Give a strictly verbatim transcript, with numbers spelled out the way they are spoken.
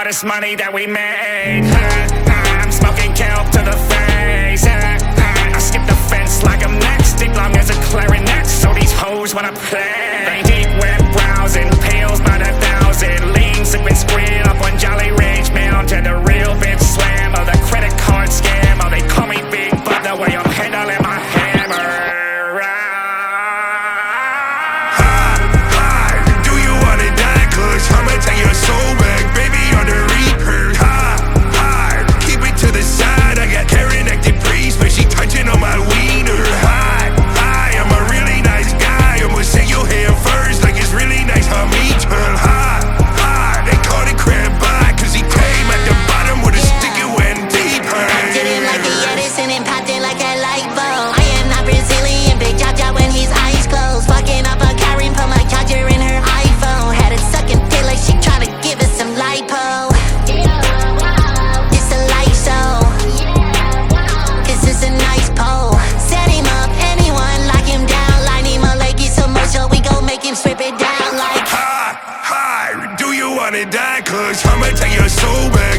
all this money that we made. I'm smoking kelp to the face. I skip the fence like I'm next, deep long as a clarinet. So these hoes wanna play. Deep web browsing, pills by the thousand. Lean, sipping, squid up on Jolly Range Mail to the real bitch slam of the credit card scam. Oh, they call me Big Bud the way I'm handling my hammer. I'ma take your soul back, baby, on the reaper. Ha, ha, keep it to the side. I got Karen acting priest, but she touching on my wiener. Hi, hi, I'm a really nice guy. I'ma say your hair first, like it's really nice, how me turn. Ha, ha, they call it crab pie, cause he came at the bottom with a stick and went deeper. Did him like a Edison and popped it like a light bulb. I am not Brazilian, big Jaw Jaw when his eyes closed. Fucking up a Karen, put my charger in her iPhone. Had it sucking feel like she tryna give us some lipo. It's a light show. This is a nice pole. Set him up, anyone, lock him down. Line him up like it's a motion. We gon' make him strip it down like. Hi, hi, do you wanna die? Cause I'ma take your soul back.